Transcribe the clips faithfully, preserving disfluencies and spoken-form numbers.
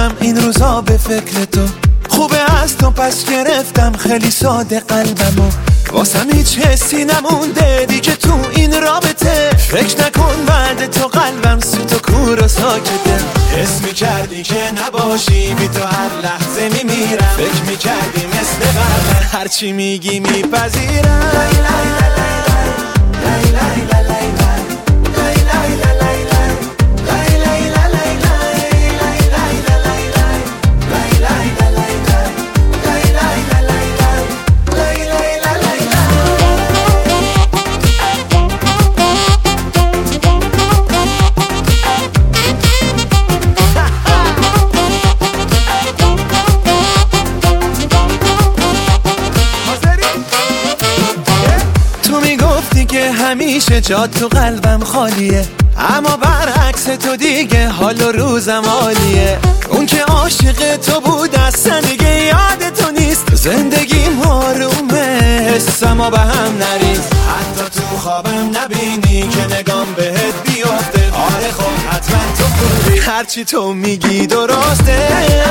باشم این روزا به فکر تو. خوبه از تو پس گرفتم خیلی ساده قلبمو، واسم هیچ حسی نمونده دیگه تو این رابطه. فکر نکن بعد تو قلبم سوت و کور و ساکته. حس میکردی که نباشی بی تو هر لحظه میمیرم. فکر میکردی مثل قبل هرچی میگی میپذیرم. که همیشه جات تو قلبم خالیه، اما برعکس تو دیگه حال و روزم عالیه. اون که عاشق تو بود اصلا دیگه یاد تو نیست. زندگیم آرومه حسمو به هم نریز. حتی تو خوابم نبینی که نگام بهت بیفته. آره خب حتما تو خوبی هرچی تو میگی درسته.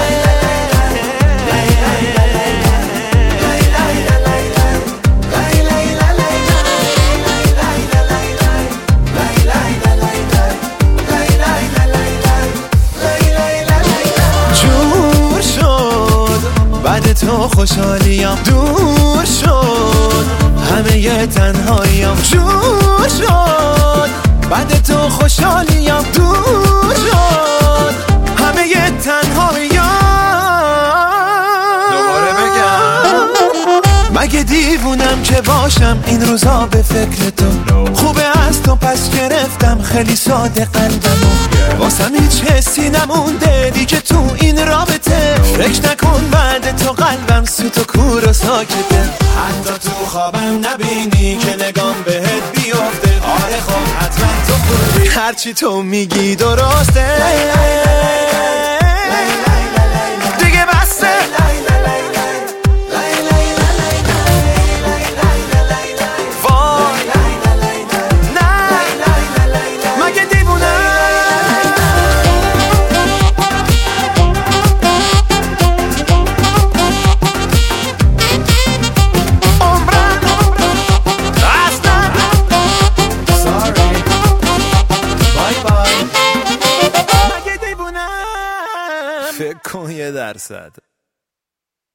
بعد تو خوشحالیم دور شد، همه ی تنهاییم جور شد. بعد تو خوشحالیم دور شد، همه ی تنهاییم. دوباره بگم مگه دیوونم که باشم این روزا به فکر تو. خوبه از تو پس گرفتم خیلی ساده قلبمو، واسم هیچ حسی نمونده دیگه تو این رابطه. فکر نکن بعد تو قلبم سوت و کور و ساکته. حتی تو خوابم نبینی که نگام بهت بیفته. آره خب حتما تو خوبی هرچی تو میگی درسته. دیگه بسته فکر کن یه درصد